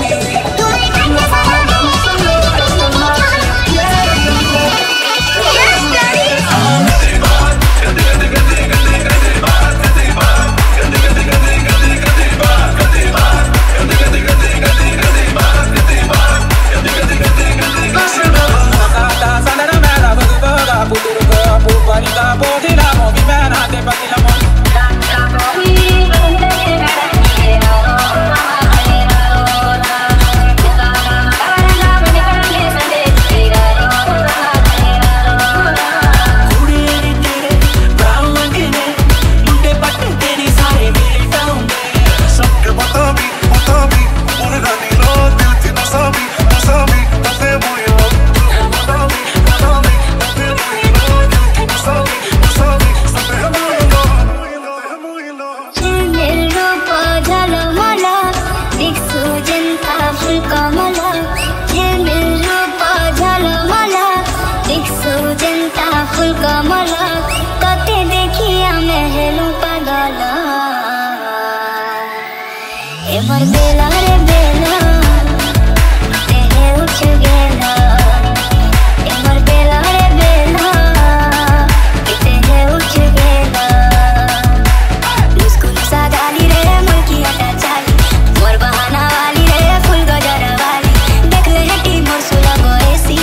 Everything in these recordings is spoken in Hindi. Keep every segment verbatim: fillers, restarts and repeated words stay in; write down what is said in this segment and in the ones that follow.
एमर बेला रे बेला तेहे उठ गेला एमर बेला रे बेला तेहे उठ गेला मुस्कुन सा डाली रे मुल्की अटा चाली मोर बहाना वाली रे फुल गजर वाली देख ले हटी मोर सुला गोएसी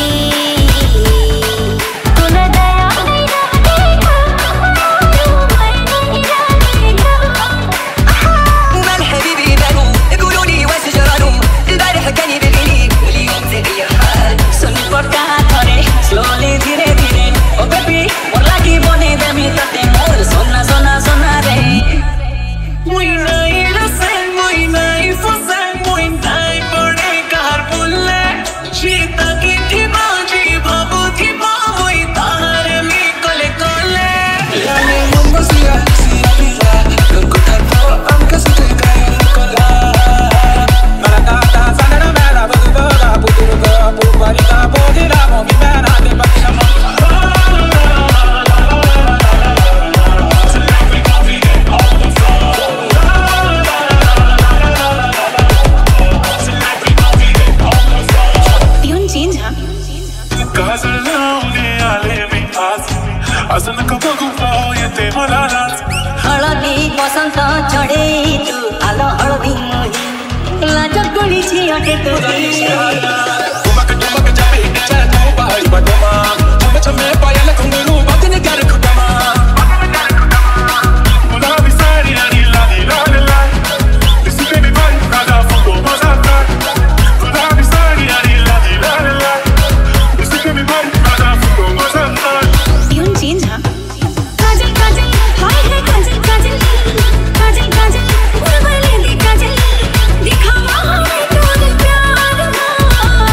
तूने दया नहीं रखी मैं नहीं रखेगा ومال حبيبي ماله يقولوا لي واش جرالو البارح كان يبغيني واليوم تغير حال سوني بوركا ثوري slowly धीरे धीरे ओ बेबी मोला की बने दमी तते मोर सोना सोना सोना रे muy naira se muy naifa se muy nai pade कार बुल्ले शीता की थी बाजी बाबू थी बाबू तार मी कोले कोले लाने मम्मा सिया सिया बिला लंकुटा तो अंक से गया कोला Maratata sanara mera buduga buduga bubarika bodira mo mi mera de bakshamo tune change हां Gazalone alemi az Azan ka bagu yete malalat हळदी बसंत चढे तू आलो हळदी मोही लाज गोळीची अटे तुझी Kumak kumak jabe cha to bahari badama chame chame payala kunguru batne kar khutama Mula bisari ani la di la la This baby boy raga fogo mazata Mula bisari ani la di la la This baby boy raga fogo mazata tune change हां काजल काजल हाय है काजल काजल काजल काजल बुलबुल दे काजल दिखावा है तोर प्यार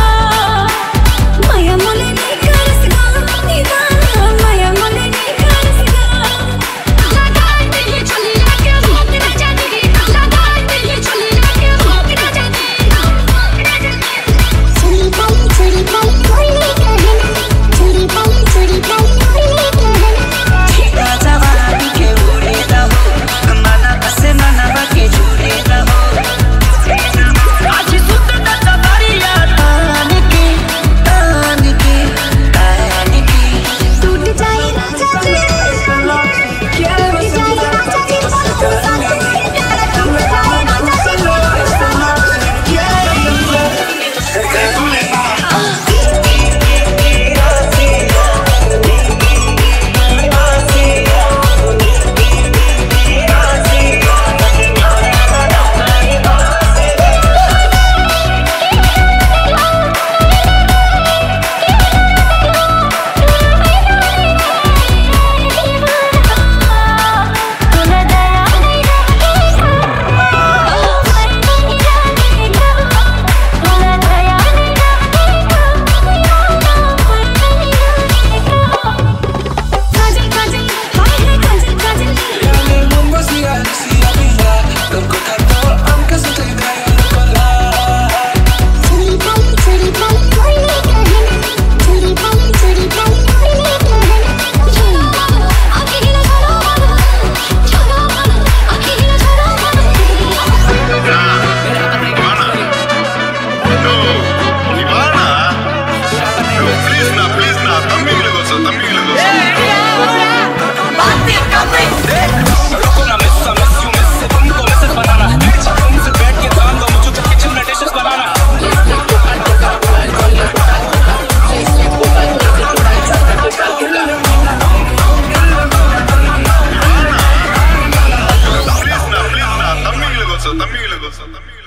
Santa Mia.